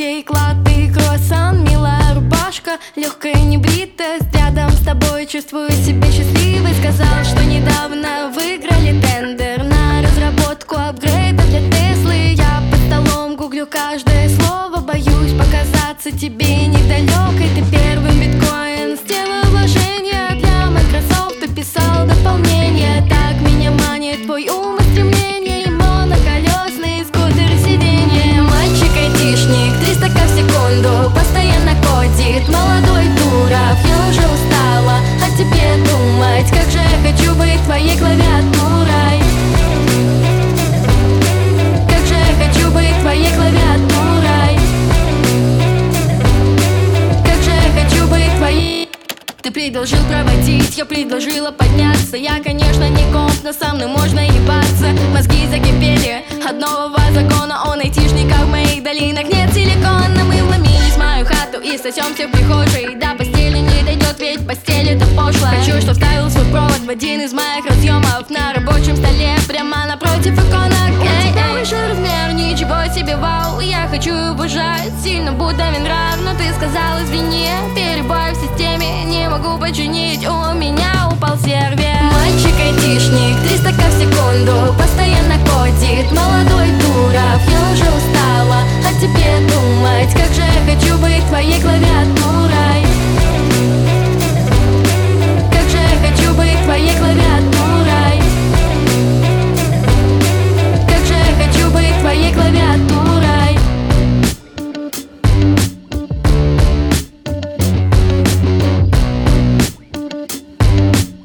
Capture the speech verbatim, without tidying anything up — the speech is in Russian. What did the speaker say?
шейк, латте, круассан, милая рубашка, легкая небритая. Рядом с тобой чувствую себя счастливой. Сказал, что недавно выиграли тендер на разработку апгрейда для Теслы. Я под столом гуглю каждое слово, боюсь показаться тебе недалекой. Ты первым биткоин сделал вложение для Microsoft, ты писал дополнение. Так меня манит твой ум и стремление, и моноколесные скутеры сиденья. Мальчик-айтишник, триста ка в секунду, постоянно кодит. Молодой дурак, я уже устала о тебе думать. Как же я хочу быть твоей клавиатурой. Как же я хочу быть твоей клавиатурой. Как же я хочу быть твоей. Ты предложил проводить, я предложила подняться. Я, конечно, не комп, но со мной можно ебаться. Мозги закипели от нового закона. Он айтишника в моих долинах нет силикона. Мы вломились в мою хату и сосемся в прихожей. До постели не дойдет, ведь постель это пошло. Хочу, чтоб вставил свой провод в один из моих разъемов на рабочем столе, прямо напротив иконок. Эй, эй, большой размер, ничего себе, вау. Я хочу его жать, сильно будто нрав. Но ты сказал, извини, перебой в системе не могу починить, у меня упал сервер. Мальчик-айтишник, триста ка в секунду, постоянно кодит. Молодой дурак, я уже устала о тебе думать. Как